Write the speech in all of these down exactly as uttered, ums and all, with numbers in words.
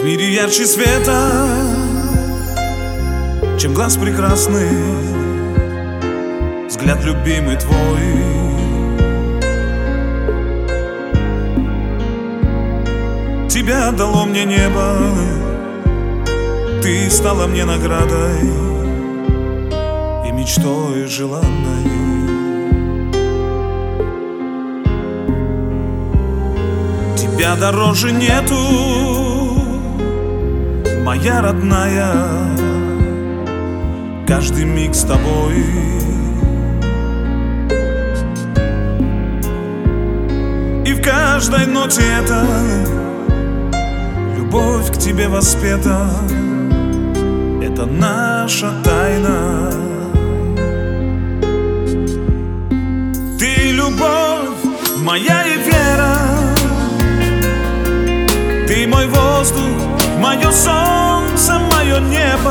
мире ярче света, чем глаз прекрасный, взгляд любимый твой. Тебя дало мне небо, ты стала мне наградой и мечтой желанной. Тебя дороже нету, моя родная, каждый миг с тобой. И в каждой ноте это любовь к тебе воспета, это наша тайна. Ты любовь моя и вера, ты мой воздух, мое солнце, мое небо.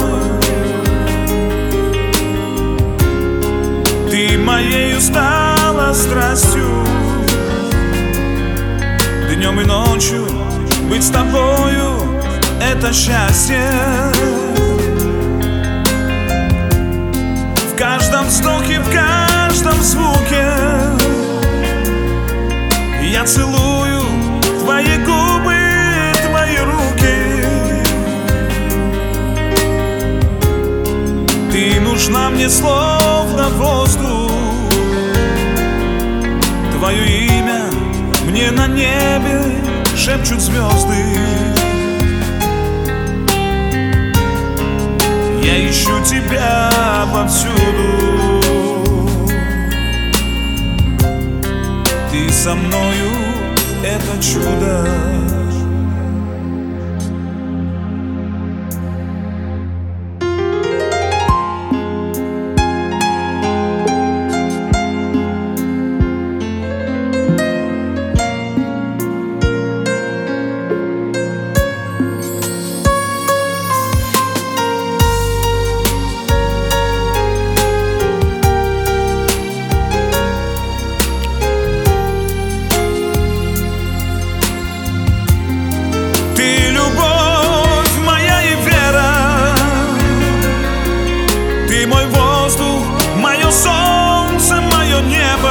Ты моею стала страстью, днем и ночью быть с тобою — это счастье. В каждом вздохе, в каждом звуке я целую твои губы, твои руки. Ты нужна мне словно воздух, твое имя мне на небе шепчут звезды. Я ищу тебя повсюду, ты со мною — это чудо. Ты мой воздух, мое солнце, мое небо.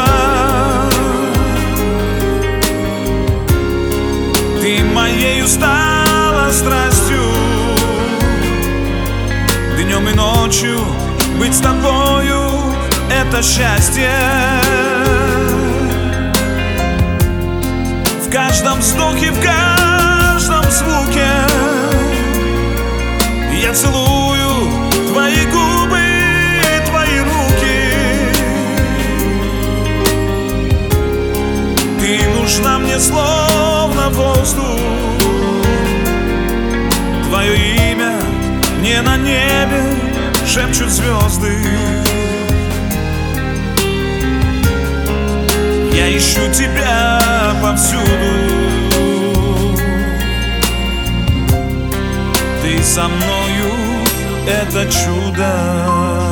Ты моею стала страстью, днем и ночью быть с тобою — это счастье. В каждом вздохе, в каждом звуке я целую твои губы, твои руки. Ты нужна мне словно воздух, твое имя мне на небе шепчут звезды. Я ищу тебя повсюду, ты со мною — это чудо.